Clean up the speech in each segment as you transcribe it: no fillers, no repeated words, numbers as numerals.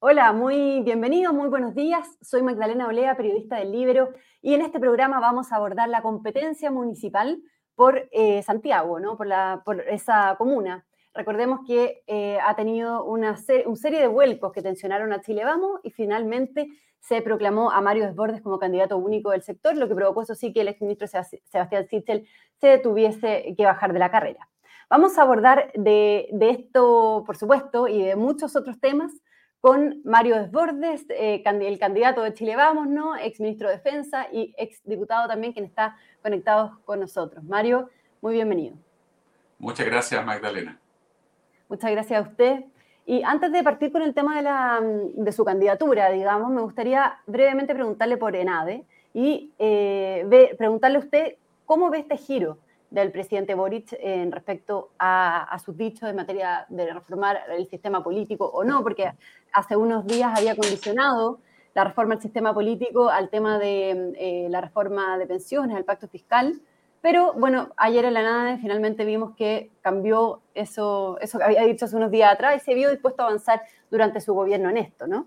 Hola, muy bienvenido, muy buenos días. Soy Magdalena Olea, periodista del Libero, y en este programa vamos a abordar la competencia municipal por Santiago, ¿no? por esa comuna. Recordemos que ha tenido una serie de vuelcos que tensionaron a Chile Vamos y finalmente se proclamó a Mario Desbordes como candidato único del sector, lo que provocó, eso sí, que el exministro Sebastián Sichel se tuviese que bajar de la carrera. Vamos a abordar de esto, por supuesto, y de muchos otros temas con Mario Desbordes, el candidato de Chile Vamos, ¿no? Ex ministro de Defensa y ex diputado también, quien está conectado con nosotros. Mario, muy bienvenido. Muchas gracias, Magdalena. Muchas gracias a usted. Y antes de partir con el tema de su candidatura, digamos, me gustaría brevemente preguntarle por ENADE y preguntarle a usted cómo ve este giro del presidente Boric en respecto a sus dichos en materia de reformar el sistema político o no, porque hace unos días había condicionado la reforma del sistema político al tema de la reforma de pensiones, al pacto fiscal. Pero bueno, ayer en la nada finalmente vimos que cambió eso que había dicho hace unos días atrás y se vio dispuesto a avanzar durante su gobierno en esto, ¿no?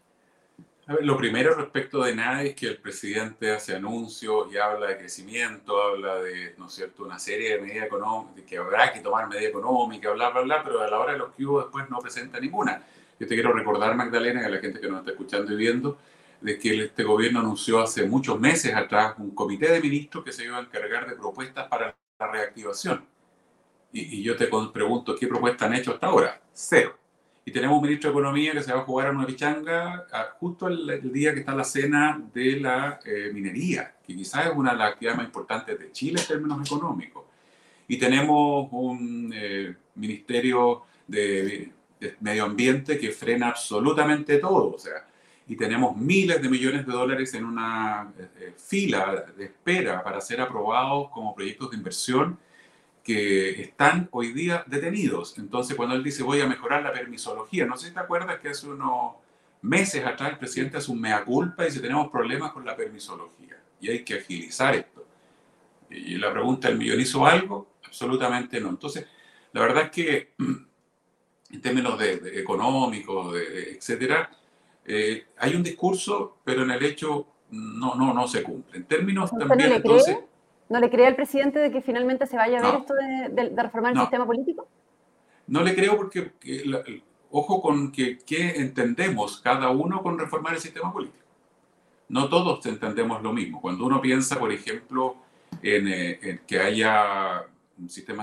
A ver, lo primero respecto de nada es que el presidente hace anuncios y habla de crecimiento, habla de, ¿no es cierto?, una serie de medidas económicas, que habrá que tomar medidas económicas, bla, bla, bla, pero a la hora de los que hubo después no presenta ninguna. Yo te quiero recordar, Magdalena, y a la gente que nos está escuchando y viendo, de que este gobierno anunció hace muchos meses atrás un comité de ministros que se iba a encargar de propuestas para la reactivación. Y yo te pregunto, ¿qué propuestas han hecho hasta ahora? Cero. Y tenemos un ministro de Economía que se va a jugar a una pichanga justo el día que está la cena de la minería, que quizás es una de las actividades más importantes de Chile en términos económicos. Y tenemos un ministerio de medio ambiente que frena absolutamente todo. O sea, y tenemos miles de millones de dólares en una fila de espera para ser aprobados como proyectos de inversión que están hoy día detenidos. Entonces, cuando él dice voy a mejorar la permisología, no sé si te acuerdas que hace unos meses atrás el presidente hace un mea culpa y dice tenemos problemas con la permisología y hay que agilizar esto. Y la pregunta del millón, ¿hizo algo? Absolutamente no. Entonces, la verdad es que en términos de económicos, etcétera, hay un discurso, pero en el hecho no se cumple. En términos ¿Usted no también, le cree? entonces, ¿No le cree al presidente de que finalmente se vaya a ver no, esto de reformar el no. sistema político? No le creo porque, ojo con que entendemos cada uno con reformar el sistema político. No todos entendemos lo mismo. Cuando uno piensa, por ejemplo, en que haya un sistema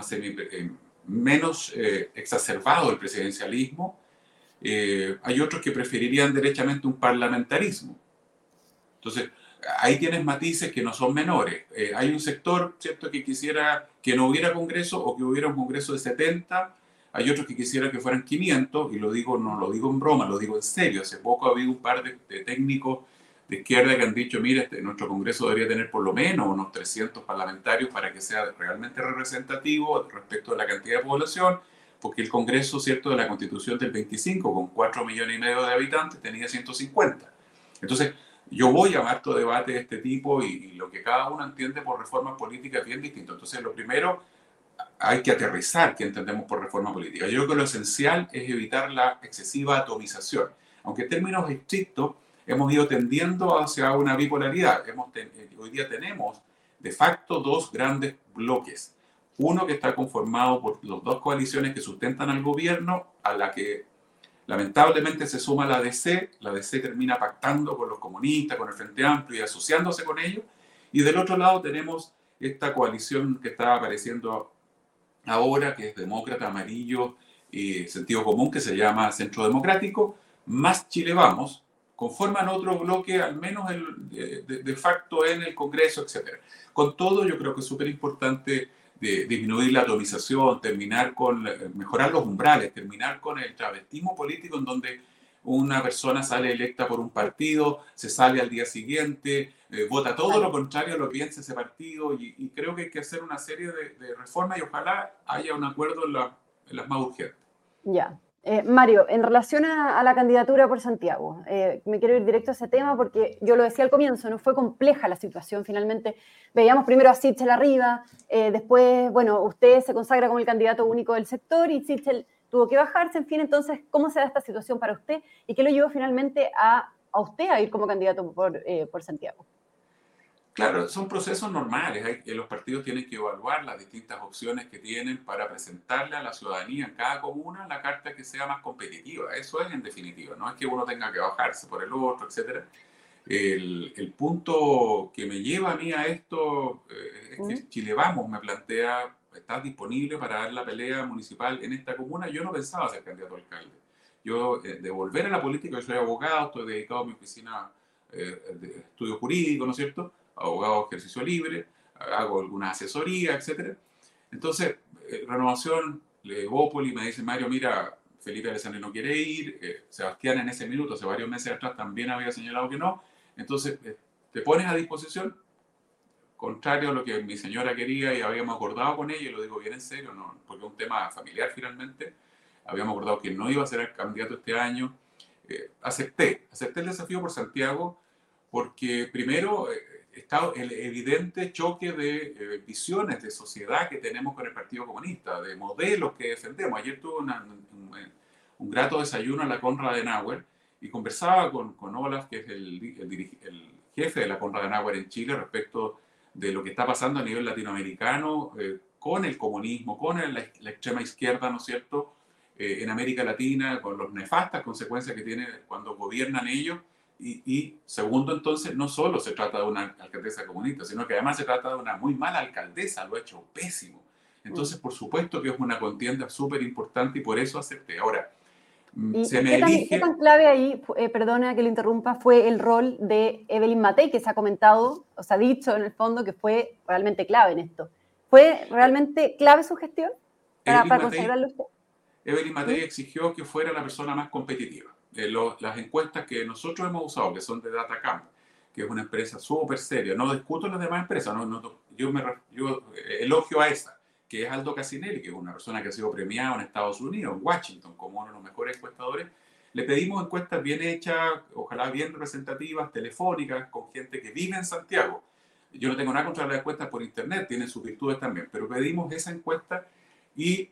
menos exacerbado del presidencialismo, hay otros que preferirían derechamente un parlamentarismo. Entonces, ahí tienes matices que no son menores. Hay un sector, ¿cierto?, que quisiera que no hubiera Congreso o que hubiera un Congreso de 70. Hay otros que quisieran que fueran 500, y lo digo, no lo digo en broma, lo digo en serio. Hace poco ha habido un par de técnicos de izquierda que han dicho, mira, nuestro Congreso debería tener por lo menos unos 300 parlamentarios para que sea realmente representativo respecto de la cantidad de población, porque el Congreso, ¿cierto?, de la Constitución del 25, con 4,5 millones de habitantes, tenía 150. Entonces, yo voy a harto debate de este tipo y lo que cada uno entiende por reforma política es bien distinto. Entonces, lo primero, hay que aterrizar qué entendemos por reforma política. Yo creo que lo esencial es evitar la excesiva atomización. Aunque en términos estrictos hemos ido tendiendo hacia una bipolaridad. Hoy día tenemos de facto dos grandes bloques. Uno que está conformado por las dos coaliciones que sustentan al gobierno, a la que lamentablemente se suma la DC termina pactando con los comunistas, con el Frente Amplio y asociándose con ellos. Y del otro lado tenemos esta coalición que está apareciendo ahora, que es demócrata, amarillo y sentido común, que se llama Centro Democrático, más Chile Vamos, conforman otro bloque, al menos de facto en el Congreso, etc. Con todo, yo creo que es súper importante disminuir la atomización, mejorar los umbrales, terminar con el travestismo político en donde una persona sale electa por un partido, se sale al día siguiente, vota todo lo Claro. contrario a lo que piensa ese partido, y creo que hay que hacer una serie de reformas y ojalá haya un acuerdo en las más urgentes. Ya. Mario, en relación a la candidatura por Santiago, me quiero ir directo a ese tema porque yo lo decía al comienzo, no fue compleja la situación. Finalmente veíamos primero a Sichel arriba, después, bueno, usted se consagra como el candidato único del sector y Sichel tuvo que bajarse, en fin, entonces, ¿cómo se da esta situación para usted? ¿Y qué lo llevó finalmente a usted a ir como candidato por Santiago? Claro, son procesos normales. Los partidos tienen que evaluar las distintas opciones que tienen para presentarle a la ciudadanía en cada comuna la carta que sea más competitiva. Eso es en definitiva, no es que uno tenga que bajarse por el otro, etcétera. El punto que me lleva a mí a esto es que Chile Vamos me plantea, ¿estás disponible para dar la pelea municipal en esta comuna? Yo no pensaba ser candidato a alcalde. Yo, de volver a la política, yo soy abogado, estoy dedicado a mi oficina de estudio jurídico, ¿no es cierto? Abogado de ejercicio libre, hago alguna asesoría, etcétera. Entonces, Renovación, Evópoli me dice, Mario, mira, Felipe Alessandri no quiere ir, Sebastián en ese minuto, hace varios meses atrás, también había señalado que no. Entonces, te pones a disposición, contrario a lo que mi señora quería y habíamos acordado con ella, y lo digo bien en serio, no, porque es un tema familiar finalmente, habíamos acordado que no iba a ser el candidato este año. Acepté el desafío por Santiago porque primero está el evidente choque de visiones de sociedad que tenemos con el Partido Comunista, de modelos que defendemos. Ayer tuve un grato desayuno en la Konrad Adenauer y conversaba con Olaf, que es el jefe de la Konrad Adenauer en Chile, respecto de lo que está pasando a nivel latinoamericano con el comunismo, con la extrema izquierda, ¿no es cierto?, en América Latina, con las nefastas consecuencias que tiene cuando gobiernan ellos. Y segundo, entonces, no solo se trata de una alcaldesa comunista, sino que además se trata de una muy mala alcaldesa, lo ha hecho pésimo. Entonces, por supuesto que es una contienda súper importante y por eso acepté. Ahora, se me elige... ¿Qué tan clave ahí, perdona que lo interrumpa, fue el rol de Evelyn Matei, que se ha comentado, o se ha dicho en el fondo que fue realmente clave en esto? ¿Fue realmente clave su gestión para consagrarlo usted? Evelyn Matei exigió que fuera la persona más competitiva. Las encuestas que nosotros hemos usado, que son de Datacamp, que es una empresa súper seria, no discuto las demás empresas, yo elogio a esa, que es Aldo Casinelli, que es una persona que ha sido premiada en Estados Unidos, en Washington, como uno de los mejores encuestadores. Le pedimos encuestas bien hechas, ojalá bien representativas, telefónicas, con gente que vive en Santiago. Yo no tengo nada contra las encuestas por internet, tienen sus virtudes también, pero pedimos esa encuesta y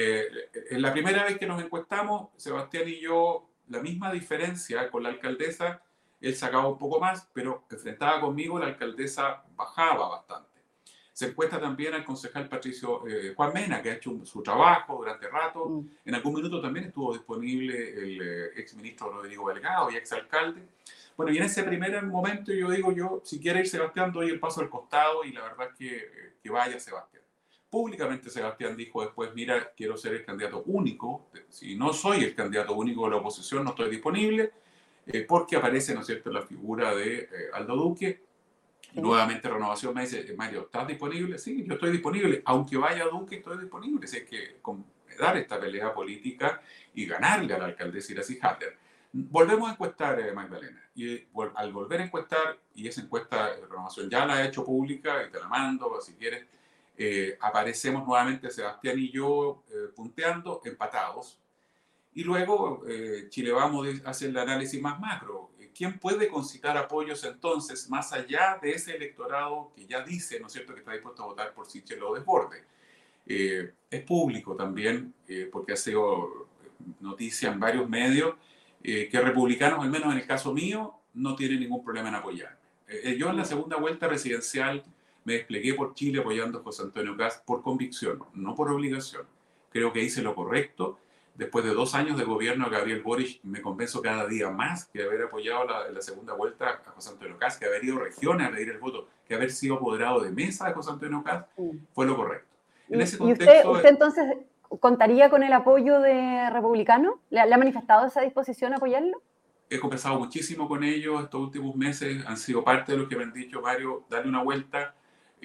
en la primera vez que nos encuestamos, Sebastián y yo, la misma diferencia con la alcaldesa, él sacaba un poco más, pero enfrentaba conmigo, la alcaldesa bajaba bastante. Se encuesta también al concejal Patricio Juan Mena, que ha hecho su trabajo durante rato. En algún minuto también estuvo disponible el exministro Rodrigo Delgado y exalcalde. Bueno, y en ese primer momento yo digo, si quiere ir Sebastián, doy el paso al costado y la verdad es que vaya Sebastián. Públicamente Sebastián dijo después, mira, quiero ser el candidato único. Si no soy el candidato único de la oposición, no estoy disponible, porque aparece, ¿no es cierto?, la figura de Aldo Duque. Y nuevamente Renovación me dice, Mario, ¿estás disponible? Sí, yo estoy disponible. Aunque vaya Duque, estoy disponible. Si hay que dar esta pelea política y ganarle a la alcaldesa Iracy Hatter. Volvemos a encuestar, Magdalena. Y al volver a encuestar, y esa encuesta Renovación ya la ha hecho pública, y te la mando, si quieres, aparecemos nuevamente Sebastián y yo punteando, empatados. Y luego Chile Vamos a hacer el análisis más macro. ¿Quién puede concitar apoyos entonces más allá de ese electorado que ya dice, ¿no es cierto?, que está dispuesto a votar por Sichel o Desbordes? Es público también, porque ha sido noticia en varios medios, que republicanos, al menos en el caso mío, no tienen ningún problema en apoyarme. Yo en la segunda vuelta presidencial me desplegué por Chile apoyando a José Antonio Kast por convicción, no por obligación. Creo que hice lo correcto. Después de 2 años de gobierno de Gabriel Boric, me convenzo cada día más que haber apoyado en la segunda vuelta a José Antonio Kast, que haber ido a regiones a pedir el voto, que haber sido apoderado de mesa de José Antonio Kast, fue lo correcto. En ese contexto, ¿Y usted entonces contaría con el apoyo de Republicano? ¿Le ha manifestado esa disposición a apoyarlo? He conversado muchísimo con ellos estos últimos meses, han sido parte de los que me han dicho, Mario, dale una vuelta,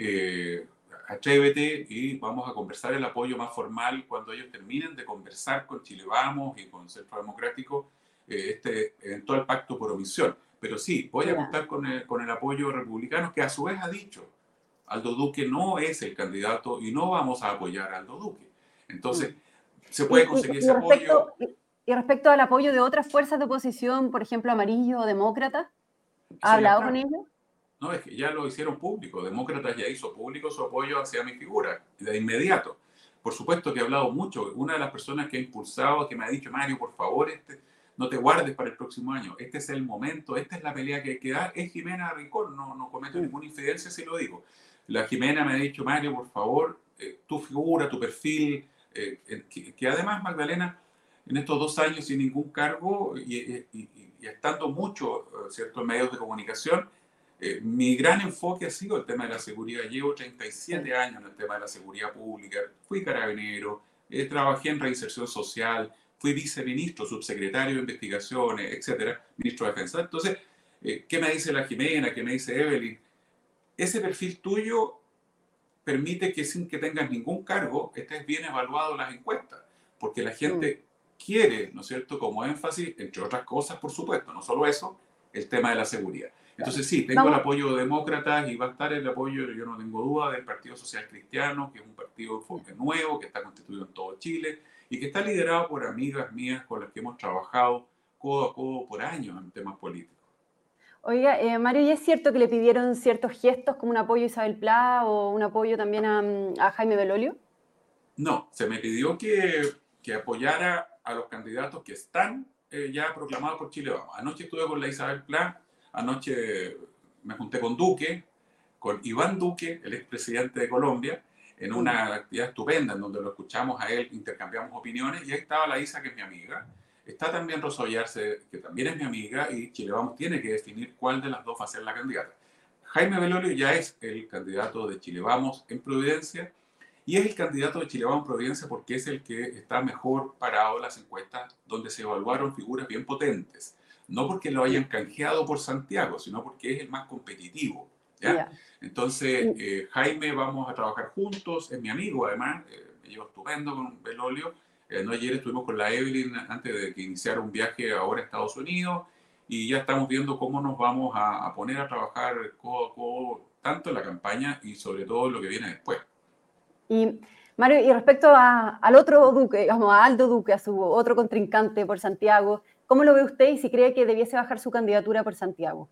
atrévete y vamos a conversar el apoyo más formal cuando ellos terminen de conversar con Chile Vamos y con Centro Democrático este eventual pacto por omisión. Pero sí, voy a contar con el apoyo republicano, que a su vez ha dicho, Aldo Duque no es el candidato y no vamos a apoyar a Aldo Duque. Entonces, se puede conseguir ese apoyo. Y respecto al apoyo de otras fuerzas de oposición, por ejemplo, Amarillo o Demócrata, ¿ha hablado con ellos? No, es que ya lo hicieron público. Demócratas ya hizo público su apoyo hacia mi figura, de inmediato. Por supuesto que he hablado mucho. Una de las personas que ha impulsado, que me ha dicho, Mario, por favor, no te guardes para el próximo año. Este es el momento, esta es la pelea que hay que dar. Es Jimena Rincón, no cometo ninguna infidencia si lo digo. La Jimena me ha dicho, Mario, por favor, tu figura, tu perfil, que además, Magdalena, en estos 2 años sin ningún cargo y estando mucho, ¿cierto?, en medios de comunicación, mi gran enfoque ha sido el tema de la seguridad. Llevo 37 años en el tema de la seguridad pública. Fui carabinero, trabajé en reinserción social, fui viceministro, subsecretario de investigaciones, etcétera, ministro de defensa. Entonces, ¿qué me dice la Jimena? ¿Qué me dice Evelyn? Ese perfil tuyo permite que sin que tengas ningún cargo estés bien evaluado en las encuestas, porque la gente quiere, ¿no es cierto?, como énfasis, entre otras cosas, por supuesto, no solo eso, el tema de la seguridad. Entonces sí, tengo el apoyo de demócratas y va a estar el apoyo, yo no tengo duda, del Partido Social Cristiano, que es un partido de enfoque nuevo, que está constituido en todo Chile y que está liderado por amigas mías con las que hemos trabajado codo a codo por años en temas políticos. Oiga, Mario, ¿y es cierto que le pidieron ciertos gestos como un apoyo a Isabel Pla o un apoyo también a Jaime Belolio? No, se me pidió que apoyara a los candidatos que están ya proclamados por Chile Vamos. Anoche estuve con la Isabel Pla, anoche me junté con Duque, con Iván Duque, el expresidente de Colombia, en una actividad estupenda en donde lo escuchamos a él, intercambiamos opiniones, y ahí estaba la Isa, que es mi amiga. Está también Rosa Ollarse, que también es mi amiga, y Chile Vamos tiene que definir cuál de las dos va a ser la candidata. Jaime Belolio ya es el candidato de Chile Vamos en Providencia, y es el candidato de Chile Vamos en Providencia porque es el que está mejor parado en las encuestas donde se evaluaron figuras bien potentes. No porque lo hayan canjeado por Santiago, sino porque es el más competitivo. ¿Ya? Yeah. Entonces, Jaime, vamos a trabajar juntos, es mi amigo además, me llevo estupendo con Belolio. No, ayer estuvimos con la Evelyn antes de que iniciara un viaje ahora a Estados Unidos y ya estamos viendo cómo nos vamos a poner a trabajar codo a codo, tanto en la campaña y sobre todo lo que viene después. Y Mario, y respecto al otro Duque, digamos, a Aldo Duque, a su otro contrincante por Santiago, ¿cómo lo ve usted y si cree que debiese bajar su candidatura por Santiago?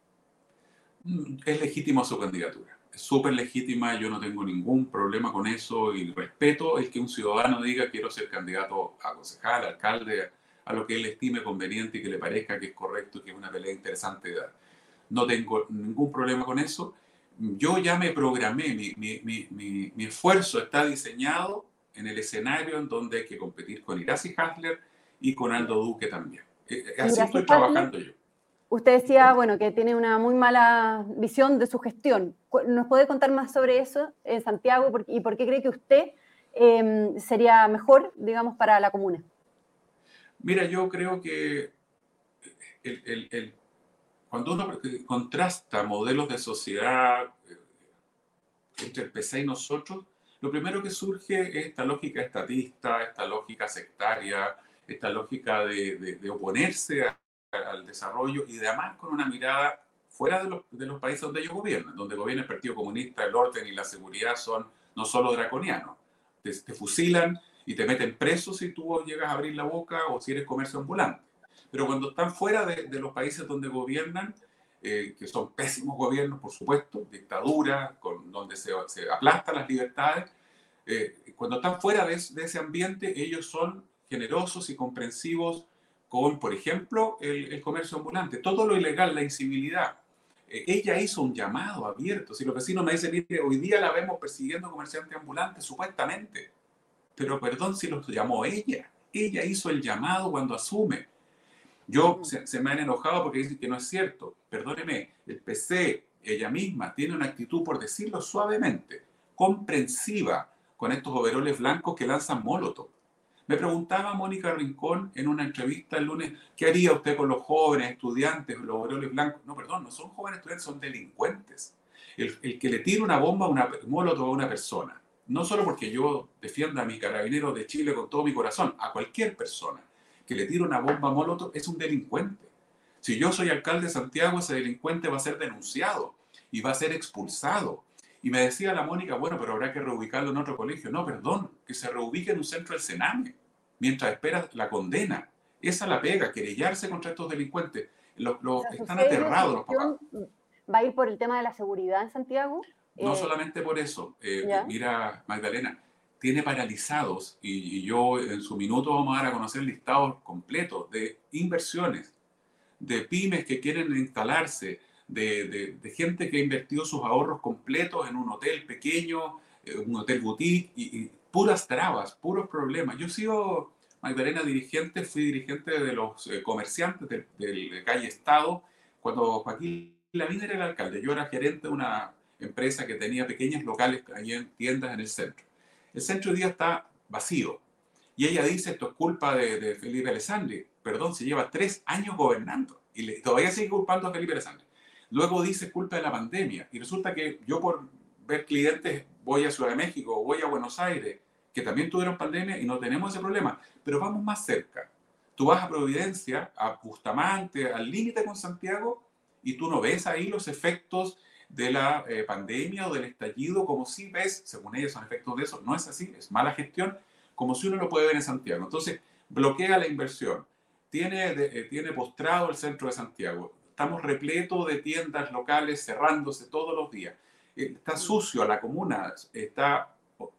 Es legítima su candidatura, es súper legítima, yo no tengo ningún problema con eso y respeto el que un ciudadano diga quiero ser candidato a concejal, a alcalde, a lo que él estime conveniente y que le parezca que es correcto y que es una pelea interesante de dar. No tengo ningún problema con eso. Yo ya me programé, mi esfuerzo está diseñado en el escenario en donde hay que competir con Iracy Hasler y con Aldo Duque también. Así estoy trabajando yo. Usted decía, bueno, que tiene una muy mala visión de su gestión. ¿Nos puede contar más sobre eso en Santiago y por qué cree que usted sería mejor, digamos, para la comuna? Mira, yo creo que cuando uno contrasta modelos de sociedad entre el PC y nosotros, lo primero que surge es esta lógica estatista, esta lógica sectaria, esta lógica de oponerse al desarrollo y además con una mirada fuera de los países donde ellos gobiernan, donde gobierna el Partido Comunista, el orden y la seguridad son no solo draconianos, te fusilan y te meten preso si tú llegas a abrir la boca o si eres comercio ambulante. Pero cuando están fuera de los países donde gobiernan, que son pésimos gobiernos, por supuesto, dictaduras, donde se aplastan las libertades, cuando están fuera de ese ambiente, ellos son generosos y comprensivos con, por ejemplo, el comercio ambulante. Todo lo ilegal, la incivilidad. Ella hizo un llamado abierto. Si los vecinos me dicen, mire, hoy día la vemos persiguiendo comerciantes ambulantes, supuestamente. Pero perdón si los llamó ella. Ella hizo el llamado cuando asume. Se me han enojado porque dicen que no es cierto. Perdóneme, el PC, ella misma, tiene una actitud, por decirlo suavemente, comprensiva con estos overoles blancos que lanzan molotov. Me preguntaba Mónica Rincón en una entrevista el lunes, ¿qué haría usted con los jóvenes estudiantes, los overoles blancos? No, perdón, no son jóvenes estudiantes, son delincuentes. El que le tira una bomba, molotov a una persona, no solo porque yo defienda a mi carabinero de Chile con todo mi corazón, a cualquier persona que le tira una bomba molotov es un delincuente. Si yo soy alcalde de Santiago, ese delincuente va a ser denunciado y va a ser expulsado. Y me decía la Mónica, bueno, pero habrá que reubicarlo en otro colegio. No, perdón, que se reubique en un centro del Sename, mientras espera la condena. Esa es la pega, querellarse contra estos delincuentes. Están aterrados los papás. ¿Va a ir por el tema de la seguridad en Santiago? No solamente por eso. Mira, Magdalena, tiene paralizados, y yo en su minuto vamos a dar a conocer listados completos de inversiones, de pymes que quieren instalarse, de gente que ha invertido sus ahorros completos en un hotel pequeño, un hotel boutique, y puras trabas, puros problemas. Yo he sido, Magdalena, dirigente, fui dirigente de los comerciantes de calle Estado, cuando Joaquín Lavín era el alcalde. Yo era gerente de una empresa que tenía pequeños locales ahí en tiendas en el centro. El centro hoy día está vacío. Y ella dice, esto es culpa de Felipe Alessandri. Perdón, se lleva 3 años gobernando y todavía sigue culpando a Felipe Alessandri. Luego dice culpa de la pandemia. Y resulta que yo por ver clientes voy a Ciudad de México, voy a Buenos Aires, que también tuvieron pandemia y no tenemos ese problema. Pero vamos más cerca. Tú vas a Providencia, a Bustamante, al límite con Santiago, y tú no ves ahí los efectos de la pandemia o del estallido, como si ves, según ellos son efectos de eso. No es así, es mala gestión, como si uno lo puede ver en Santiago. Entonces, bloquea la inversión. Tiene postrado el centro de Santiago. Estamos repletos de tiendas locales cerrándose todos los días. Está sucio la comuna, está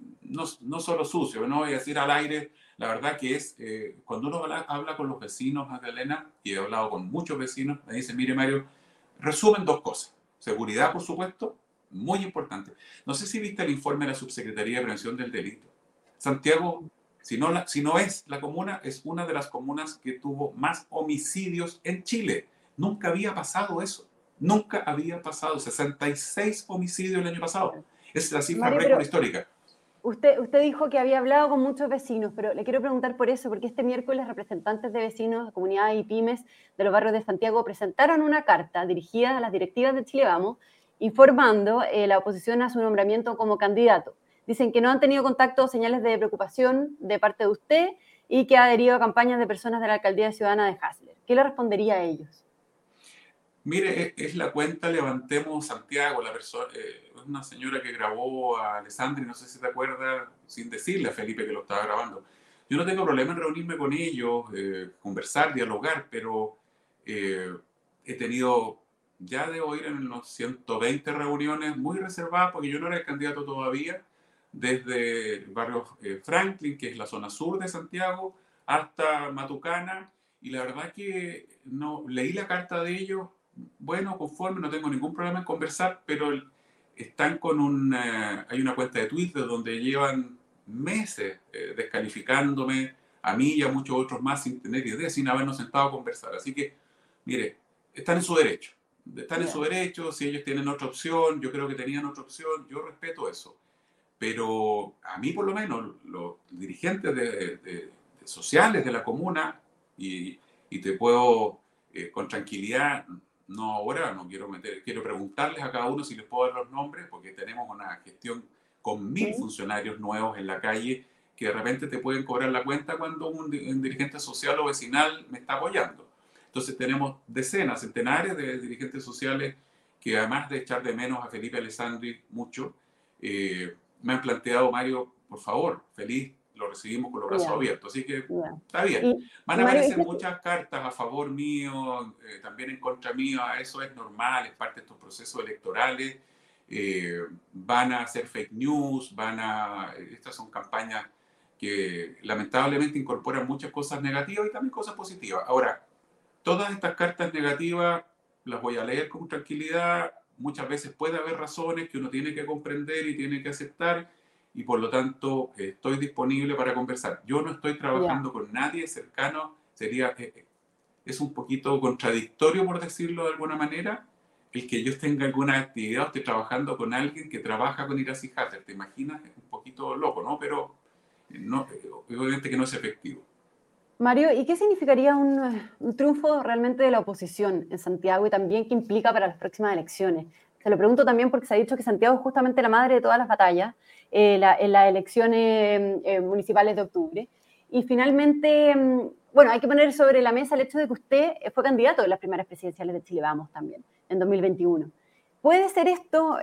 no solo sucio, no voy a decir al aire, la verdad que es, cuando uno habla con los vecinos, Magdalena, y he hablado con muchos vecinos, me dicen, mire Mario, resumen 2 cosas. Seguridad, por supuesto, muy importante. No sé si viste el informe de la Subsecretaría de Prevención del Delito. Santiago, si no es la comuna, es una de las comunas que tuvo más homicidios en Chile. Nunca había pasado eso. Nunca había pasado. 66 homicidios el año pasado. Es la cifra Mario, récord histórica. Usted dijo que había hablado con muchos vecinos, pero le quiero preguntar por eso, porque este miércoles representantes de vecinos, comunidades y pymes de los barrios de Santiago presentaron una carta dirigida a las directivas de Chile Vamos, informando la oposición a su nombramiento como candidato. Dicen que no han tenido contacto o señales de preocupación de parte de usted y que ha adherido a campañas de personas de la Alcaldía Ciudadana de Hasler. ¿Qué le respondería a ellos? Mire, es la cuenta Levantemos Santiago, es una señora que grabó a Alessandri, no sé si te acuerdas, sin decirle a Felipe que lo estaba grabando. Yo no tengo problema en reunirme con ellos, conversar, dialogar, pero he tenido, ya debo ir en unos 120 reuniones muy reservadas, porque yo no era el candidato todavía, desde el barrio Franklin, que es la zona sur de Santiago, hasta Matucana, y la verdad que no leí la carta de ellos, bueno, conforme, no tengo ningún problema en conversar, pero están hay una cuenta de Twitter donde llevan meses descalificándome a mí y a muchos otros más sin tener idea, sin habernos sentado a conversar. Así que, mire, están en su derecho. Están en su derecho, si ellos tienen otra opción, yo creo que tenían otra opción, yo respeto eso. Pero a mí, por lo menos, los dirigentes sociales de la comuna, y te puedo, con tranquilidad, no ahora, no quiero quiero preguntarles a cada uno si les puedo dar los nombres, porque tenemos una gestión con 1000 Sí. funcionarios nuevos en la calle que de repente te pueden cobrar la cuenta cuando un dirigente social o vecinal me está apoyando. Entonces tenemos decenas, centenares de dirigentes sociales que además de echar de menos a Felipe Alessandri mucho, me han planteado, Mario, por favor, feliz, lo recibimos con los brazos Ya, abiertos. Así que ya. está bien. Van Y a Mario, aparecer muchas cartas a favor mío, también en contra mío, eso es normal, es parte de estos procesos electorales. Van a hacer fake news, estas son campañas que lamentablemente incorporan muchas cosas negativas y también cosas positivas. Ahora, todas estas cartas negativas las voy a leer con tranquilidad. Muchas veces puede haber razones que uno tiene que comprender y tiene que aceptar, y por lo tanto estoy disponible para conversar. Yo no estoy ya. trabajando con nadie cercano, es un poquito contradictorio, por decirlo de alguna manera, el que yo tenga alguna actividad o esté trabajando con alguien que trabaja con Irasi Hatter. ¿Te imaginas? Es un poquito loco, ¿no? Pero no, obviamente que no es efectivo. Mario, ¿y qué significaría un triunfo realmente de la oposición en Santiago y también qué implica para las próximas elecciones? Se lo pregunto también porque se ha dicho que Santiago es justamente la madre de todas las batallas en las elecciones municipales de octubre. Y finalmente, bueno, hay que poner sobre la mesa el hecho de que usted fue candidato en las primeras presidenciales de Chile Vamos también, en 2021. ¿Puede ser esto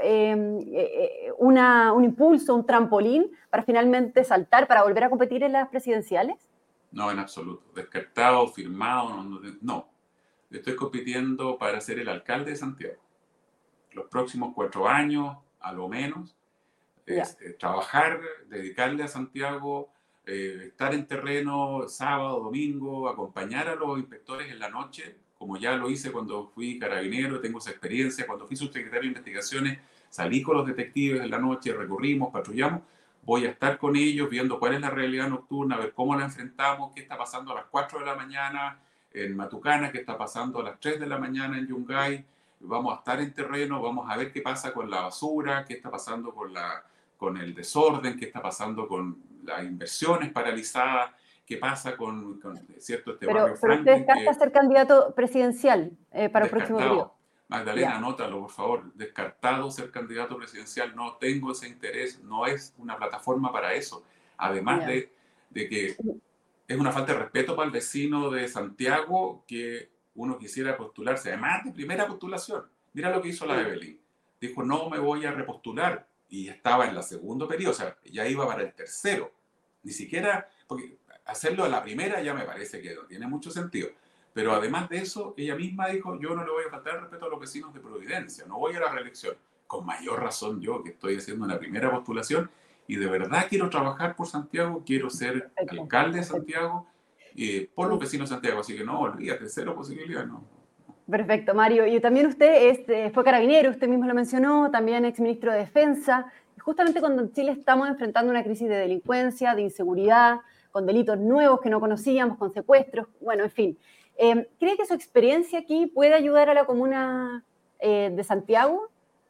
un impulso, un trampolín para finalmente saltar, para volver a competir en las presidenciales? No, en absoluto. Descartado, firmado, no. Estoy compitiendo para ser el alcalde de Santiago. Los próximos 4 años, a lo menos. Ya. trabajar, dedicarle a Santiago, estar en terreno sábado, domingo, acompañar a los inspectores en la noche, como ya lo hice cuando fui carabinero, tengo esa experiencia. Cuando fui subsecretario de Investigaciones, salí con los detectives en la noche, recorrimos, patrullamos. Voy a estar con ellos viendo cuál es la realidad nocturna, ver cómo la enfrentamos, qué está pasando a las 4 de la mañana en Matucana, qué está pasando a las 3 de la mañana en Yungay. Vamos a estar en terreno, vamos a ver qué pasa con la basura, qué está pasando con el desorden, qué está pasando con las inversiones paralizadas, qué pasa con cierto, este barrio Pero usted Franklin, descarta que ser candidato presidencial para el próximo periodo. descartado. Magdalena, Ya, anótalo, por favor. Descartado ser candidato presidencial. No tengo ese interés. No es una plataforma para eso. Además ya. de que es una falta de respeto para el vecino de Santiago que uno quisiera postularse. Además de primera postulación. Mira lo que hizo la Sí. Evelyn. Dijo, no me voy a repostular. Y estaba en la segundo periodo. O sea, ya iba para el tercero. Ni siquiera, porque hacerlo a la primera ya me parece que no tiene mucho sentido. Pero además de eso, ella misma dijo, yo no le voy a faltar el respeto a los vecinos de Providencia, no voy a la reelección. Con mayor razón yo, que estoy haciendo una primera postulación y de verdad quiero trabajar por Santiago, quiero ser Perfecto, alcalde de perfecto. Santiago, por los vecinos de Santiago. Así que no, olvídate, cero posibilidad, no. Perfecto, Mario. Y también usted fue carabinero, usted mismo lo mencionó, también exministro de Defensa. Y justamente cuando en Chile estamos enfrentando una crisis de delincuencia, de inseguridad, con delitos nuevos que no conocíamos, con secuestros, bueno, en fin. ¿Cree que su experiencia aquí puede ayudar a la comuna de Santiago?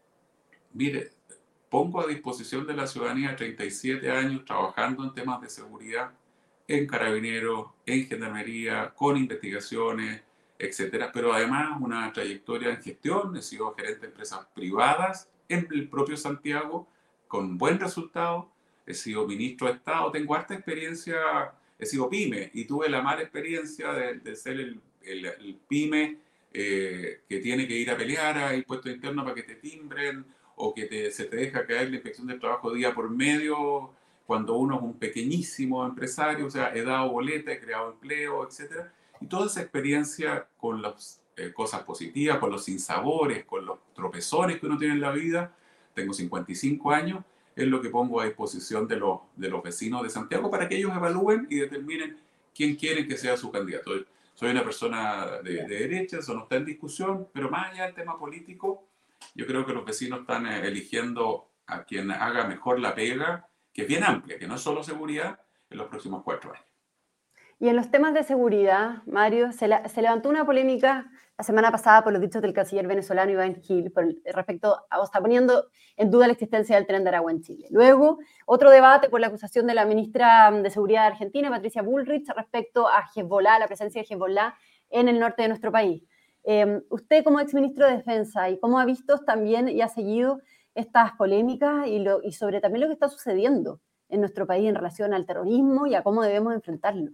Mire, pongo a disposición de la ciudadanía 37 años trabajando en temas de seguridad, en carabineros, en gendarmería, con investigaciones, etcétera, pero además una trayectoria en gestión. He sido gerente de empresas privadas en el propio Santiago, con buen resultado. He sido ministro de Estado, tengo harta experiencia. He sido pyme y tuve la mala experiencia de ser el pyme que tiene que ir a pelear a impuestos internos para que te timbren, o que se te deja caer la inspección del trabajo día por medio cuando uno es un pequeñísimo empresario. O sea, he dado boleta, he creado empleo, etcétera. Y toda esa experiencia con las cosas positivas, con los sinsabores, con los tropezones que uno tiene en la vida, tengo 55 años, es lo que pongo a disposición de los vecinos de Santiago para que ellos evalúen y determinen quién quieren que sea su candidato. Soy una persona de derecha, eso no está en discusión, pero más allá del tema político, yo creo que los vecinos están eligiendo a quien haga mejor la pega, que es bien amplia, que no es solo seguridad, en los próximos 4 años. Y en los temas de seguridad, Mario, se levantó una polémica la semana pasada por los dichos del canciller venezolano Iván Gil respecto a, o sea, poniendo en duda la existencia del tren de Aragua en Chile. Luego, otro debate por la acusación de la ministra de Seguridad argentina, Patricia Bullrich, respecto a Hezbollah, la presencia de Hezbollah en el norte de nuestro país. Usted como exministro de Defensa, ¿y cómo ha visto también y ha seguido estas polémicas y sobre también lo que está sucediendo en nuestro país en relación al terrorismo y a cómo debemos enfrentarlo?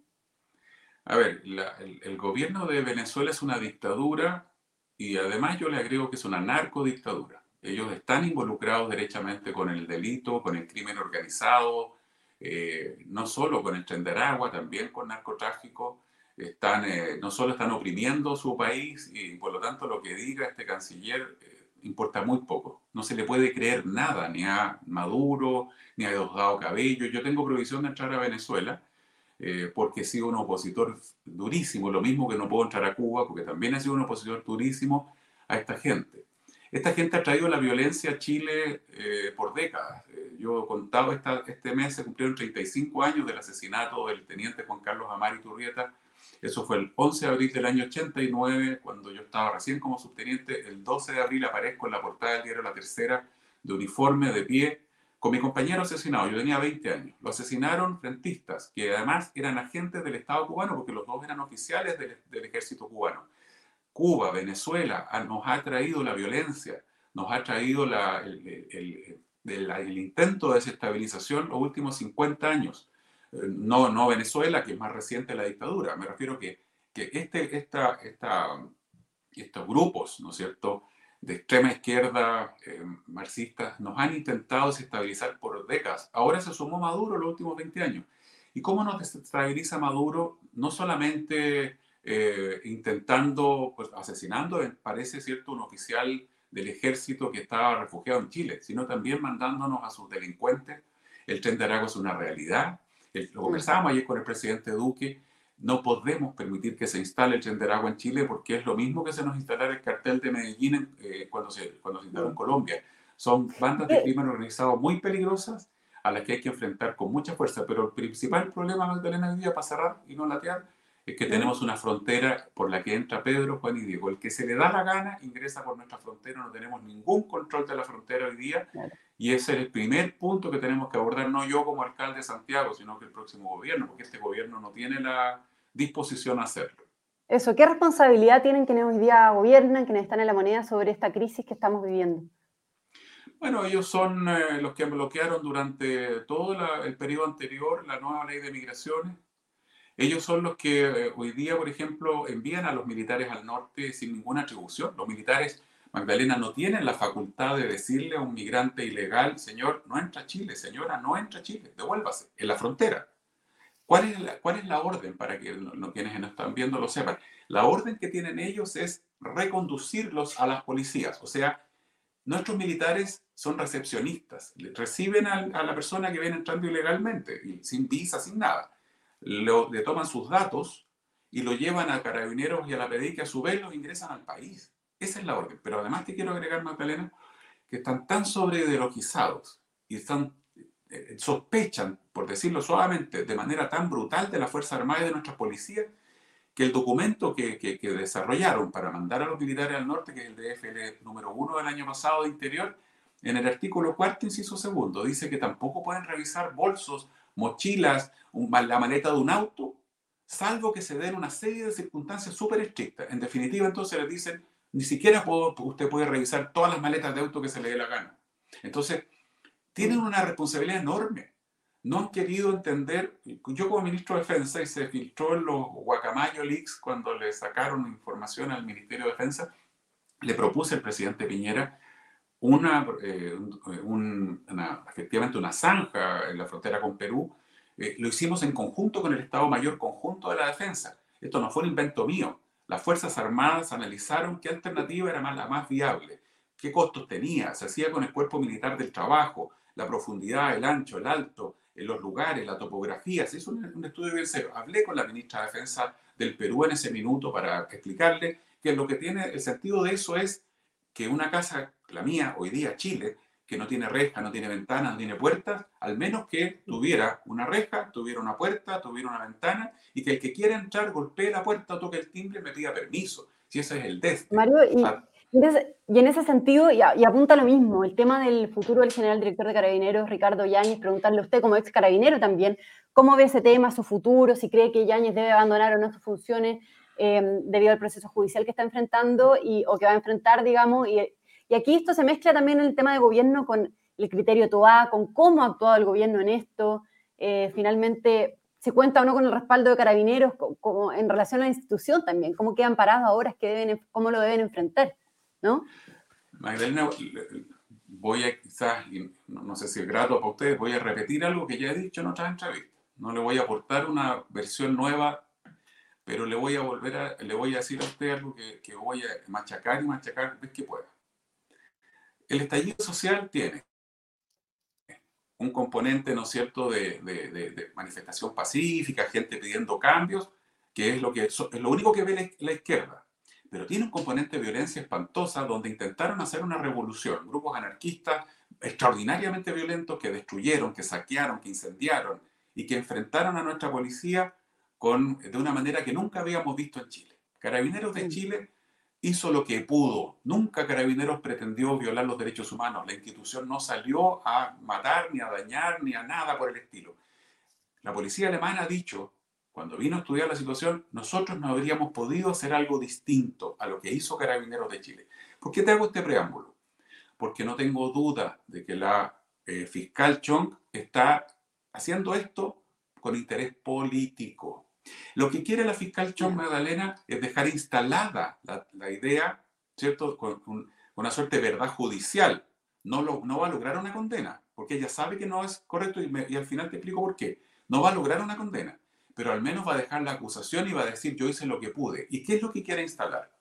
A ver, el gobierno de Venezuela es una dictadura y además yo le agrego que es una narcodictadura. Ellos están involucrados derechamente con el delito, con el crimen organizado, no solo con el Tren de Aragua, también con narcotráfico. No solo están oprimiendo su país y por lo tanto lo que diga este canciller importa muy poco. No se le puede creer nada ni a Maduro ni a Diosdado Cabello. Yo tengo prohibición de entrar a Venezuela porque he sido un opositor durísimo, lo mismo que no puedo entrar a Cuba, porque también he sido un opositor durísimo a esta gente. Esta gente ha traído la violencia a Chile por décadas. Yo he contado, este mes se cumplieron 35 años del asesinato del teniente Juan Carlos Amari Turrieta. Eso fue el 11 de abril del año 89, cuando yo estaba recién como subteniente. El 12 de abril aparezco en la portada del diario La Tercera, de uniforme, de pie, con mi compañero asesinado. Yo tenía 20 años. Lo asesinaron frentistas, que además eran agentes del Estado cubano, porque los dos eran oficiales del ejército cubano. Cuba, Venezuela, nos ha traído la violencia, nos ha traído el intento de desestabilización los últimos 50 años. No Venezuela, que es más reciente la dictadura. Me refiero que estos grupos, ¿no es cierto?, de extrema izquierda, marxistas, nos han intentado desestabilizar por décadas. Ahora se sumó Maduro los últimos 20 años. ¿Y cómo nos desestabiliza Maduro? No solamente intentando, pues asesinando, parece cierto, un oficial del ejército que estaba refugiado en Chile, sino también mandándonos a sus delincuentes. El Tren de Aragua es una realidad. Lo conversábamos ayer con el presidente Duque. No podemos permitir que se instale el Tren de Aragua en Chile porque es lo mismo que se nos instalara el cartel de Medellín cuando se instaló en Colombia. Son bandas de crimen organizado muy peligrosas a las que hay que enfrentar con mucha fuerza. Pero el principal problema, Magdalena, hoy día, para cerrar y no latear, es que tenemos una frontera por la que entra Pedro, Juan y Diego. El que se le da la gana ingresa por nuestra frontera, no tenemos ningún control de la frontera hoy día. Claro. Y ese es el primer punto que tenemos que abordar, no yo como alcalde de Santiago, sino que el próximo gobierno, porque este gobierno no tiene la disposición a hacerlo. Eso, ¿qué responsabilidad tienen quienes hoy día gobiernan, quienes están en la moneda sobre esta crisis que estamos viviendo? Bueno, ellos son los que bloquearon durante todo el periodo anterior la nueva ley de migraciones. Ellos son los que hoy día, por ejemplo, envían a los militares al norte sin ninguna atribución. Los militares, Magdalena, no tienen la facultad de decirle a un migrante ilegal, señor, no entra a Chile, señora, no entra a Chile, devuélvase, en la frontera. ¿Cuál es la orden para que quienes nos están viendo lo sepan? La orden que tienen ellos es reconducirlos a las policías. O sea, nuestros militares son recepcionistas. Reciben a la persona que viene entrando ilegalmente, sin visa, sin nada. Le toman sus datos y lo llevan a Carabineros y a la PDI, que a su vez los ingresan al país. Esa es la orden. Pero además te quiero agregar, Magdalena, que están tan sobreideologizados y sospechan, por decirlo suavemente, de manera tan brutal de la Fuerza Armada y de nuestras policías, que el documento que desarrollaron para mandar a los militares al norte, que es el DFL número 1 del año pasado de Interior, en el artículo 4, inciso 2, dice que tampoco pueden revisar bolsos, mochilas, la maleta de un auto, salvo que se den una serie de circunstancias súper estrictas. En definitiva, entonces les dicen, ni siquiera usted puede revisar todas las maletas de auto que se le dé la gana. Entonces, tienen una responsabilidad enorme. No han querido entender. Yo como ministro de Defensa, y se filtró en los Guacamayo Leaks cuando le sacaron información al Ministerio de Defensa, le propuse al presidente Piñera efectivamente una zanja en la frontera con Perú. Lo hicimos en conjunto con el Estado Mayor Conjunto de la Defensa. Esto no fue un invento mío. Las Fuerzas Armadas analizaron qué alternativa era la más viable, qué costos tenía, se hacía con el Cuerpo Militar del Trabajo, la profundidad, el ancho, el alto, en los lugares, la topografía. Se hizo un estudio bien serio. Hablé con la ministra de Defensa del Perú en ese minuto para explicarle que lo que tiene el sentido de eso es que una casa, la mía, hoy día Chile, que no tiene reja, no tiene ventanas, no tiene puertas, al menos que tuviera una reja, tuviera una puerta, tuviera una ventana, y que el que quiera entrar golpee la puerta o toque el timbre y me pida permiso. Si ese es el DESTE. Mario, y en ese sentido, y apunta lo mismo, el tema del futuro del general director de Carabineros, Ricardo Yáñez, preguntarle a usted como ex carabinero también, ¿cómo ve ese tema, su futuro, si cree que Yáñez debe abandonar o no sus funciones debido al proceso judicial que está enfrentando o que va a enfrentar, digamos? Y aquí esto se mezcla también en el tema de gobierno con el criterio TOA, con cómo ha actuado el gobierno en esto. Finalmente, ¿se cuenta o no con el respaldo de Carabineros como en relación a la institución también? ¿Cómo quedan parados ahora? ¿Cómo lo deben enfrentar? ¿No? Magdalena, voy a quizás, no sé si es grato para ustedes, voy a repetir algo que ya he dicho en otras entrevistas. No le voy a aportar una versión nueva, pero le voy a decir a usted algo que voy a machacar y machacar vez que pueda. El estallido social tiene un componente, ¿no es cierto?, de manifestación pacífica, gente pidiendo cambios, que es lo único que ve la izquierda. Pero tiene un componente de violencia espantosa donde intentaron hacer una revolución. Grupos anarquistas extraordinariamente violentos que destruyeron, que saquearon, que incendiaron y que enfrentaron a nuestra policía de una manera que nunca habíamos visto en Chile. Carabineros de Chile hizo lo que pudo. Nunca Carabineros pretendió violar los derechos humanos. La institución no salió a matar, ni a dañar, ni a nada por el estilo. La policía alemana ha dicho, cuando vino a estudiar la situación, nosotros no habríamos podido hacer algo distinto a lo que hizo Carabineros de Chile. ¿Por qué te hago este preámbulo? Porque no tengo duda de que la fiscal Chong está haciendo esto con interés político. Lo que quiere la fiscal Chong, Magdalena, es dejar instalada la idea, ¿cierto?, con una suerte de verdad judicial. No va a lograr una condena, porque ella sabe que no es correcto y al final te explico por qué. No va a lograr una condena, pero al menos va a dejar la acusación y va a decir yo hice lo que pude. ¿Y qué es lo que quiere instalar?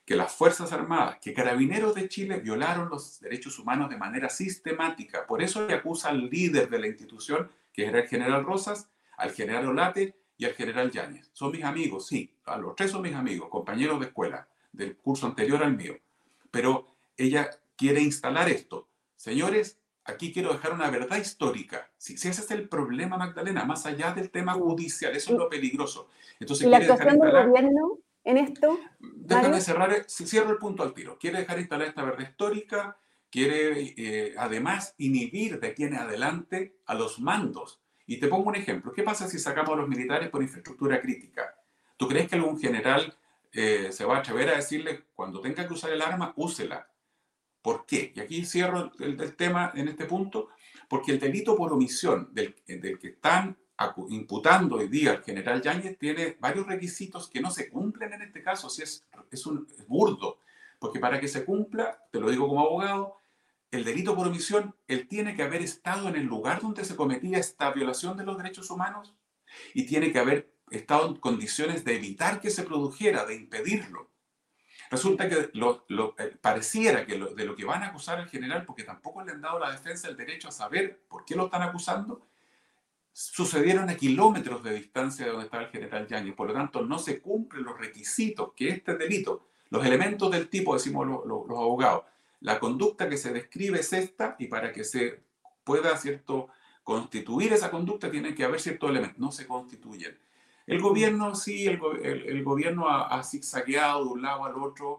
que las Fuerzas Armadas, que Carabineros de Chile violaron los derechos humanos de manera sistemática. Por eso le acusa al líder de la institución, que era el general Rosas, al general Olate y al general Yáñez. Son mis amigos, sí, a los tres son mis amigos, compañeros de escuela, del curso anterior al mío. Pero ella quiere instalar esto. Señores, aquí quiero dejar una verdad histórica. Si ese es el problema, Magdalena, más allá del tema judicial, eso es lo peligroso. Entonces, ¿y la actuación del gobierno en esto? Déjame cerrar, cierro el punto al tiro. Quiere dejar instalar esta verdad histórica, quiere además inhibir de aquí en adelante a los mandos. Y te pongo un ejemplo. ¿Qué pasa si sacamos a los militares por infraestructura crítica? ¿Tú crees que algún general se va a atrever a decirle, cuando tenga que usar el arma, úsela? ¿Por qué? Y aquí cierro el tema en este punto, porque el delito por omisión del que están imputando hoy día al general Yáñez tiene varios requisitos que no se cumplen en este caso. Si es burdo, porque para que se cumpla, te lo digo como abogado, el delito por omisión, él tiene que haber estado en el lugar donde se cometía esta violación de los derechos humanos y tiene que haber estado en condiciones de evitar que se produjera, de impedirlo. Resulta que pareciera que de lo que van a acusar al general, porque tampoco le han dado a la defensa el derecho a saber por qué lo están acusando, sucedieron a kilómetros de distancia de donde estaba el general Yáñez. Por lo tanto, no se cumplen los requisitos que este delito, los elementos del tipo, decimos los abogados, la conducta que se describe es esta, y para que se pueda, ¿cierto?, constituir esa conducta tiene que haber ciertos elementos. No se constituyen. El gobierno sí, el gobierno ha zigzagueado de un lado al otro,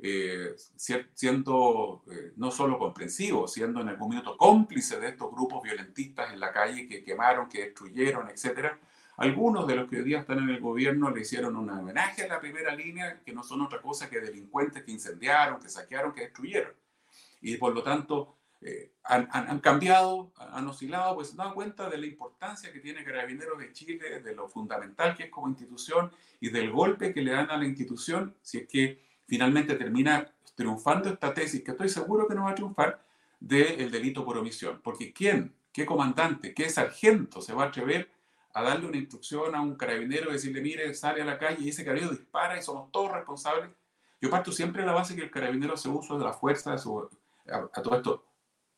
siendo no solo comprensivo, siendo en algún minuto cómplice de estos grupos violentistas en la calle que quemaron, que destruyeron, etc. Algunos de los que hoy día están en el gobierno le hicieron un homenaje a la primera línea, que no son otra cosa que delincuentes que incendiaron, que saquearon, que destruyeron. Y por lo tanto han cambiado, han oscilado, pues se dan cuenta de la importancia que tiene Carabineros de Chile, de lo fundamental que es como institución y del golpe que le dan a la institución si es que finalmente termina triunfando esta tesis, que estoy seguro que no va a triunfar, del delito por omisión. Porque ¿quién, qué comandante, qué sargento se va a atrever a darle una instrucción a un carabinero y decirle, mire, sale a la calle y ese carabinero dispara y somos todos responsables? Yo parto siempre de la base que el carabinero hace uso de la fuerza, a todo esto.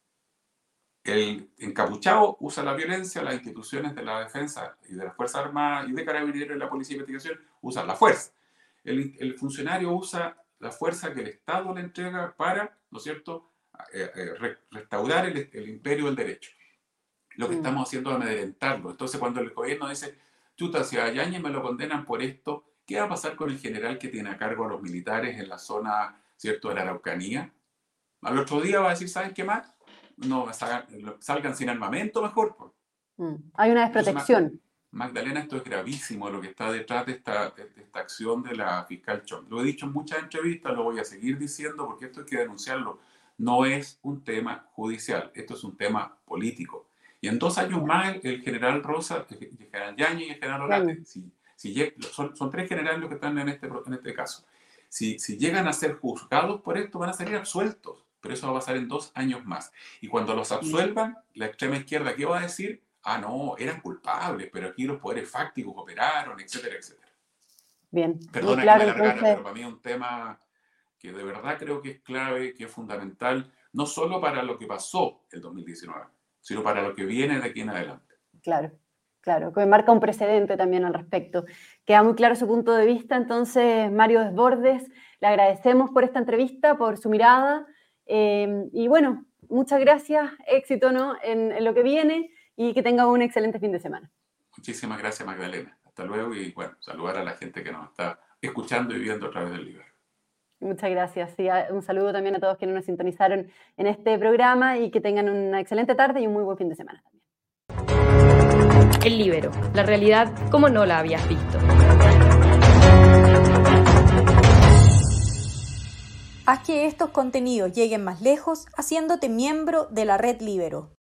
El encapuchado usa la violencia, las instituciones de la defensa y de las Fuerzas Armadas y de Carabineros y la Policía de Investigación usan la fuerza. El funcionario usa la fuerza que el Estado le entrega para, ¿no es cierto?, restaurar el imperio del derecho. Lo que estamos haciendo es amedrentarlo. Entonces, cuando el gobierno dice, chuta, si a Yáñez me lo condenan por esto, ¿qué va a pasar con el general que tiene a cargo a los militares en la zona, ¿cierto?, de la Araucanía? Al otro día va a decir, ¿saben qué más? No, salgan sin armamento mejor. Hay una desprotección. Entonces, Magdalena, esto es gravísimo lo que está detrás de esta acción de la fiscal Chong. Lo he dicho en muchas entrevistas, lo voy a seguir diciendo porque esto hay que denunciarlo. No es un tema judicial, esto es un tema político. Y en 2 años más el general Rosa, el general Yáñez y el general Olate, son 3 generales los que están en este caso. Si llegan a ser juzgados por esto, van a salir absueltos. Pero eso va a pasar en 2 años más. Y cuando los absuelvan, la extrema izquierda, ¿qué va a decir? Ah, no, eran culpables, pero aquí los poderes fácticos operaron, etcétera, etcétera. Bien. Perdona claro, que me alargara, entonces... pero para mí es un tema que de verdad creo que es clave, que es fundamental, no solo para lo que pasó el 2019, sino para lo que viene de aquí en adelante. Claro, que marca un precedente también al respecto. Queda muy claro su punto de vista. Entonces, Mario Desbordes, le agradecemos por esta entrevista, por su mirada. Y bueno, muchas gracias, éxito, ¿no?, en lo que viene y que tenga un excelente fin de semana. Muchísimas gracias, Magdalena. Hasta luego y bueno, saludar a la gente que nos está escuchando y viendo a través del Libero. Muchas gracias. Sí, un saludo también a todos quienes nos sintonizaron en este programa y que tengan una excelente tarde y un muy buen fin de semana también. El Libero, la realidad como no la habías visto. Haz que estos contenidos lleguen más lejos haciéndote miembro de la Red Libero.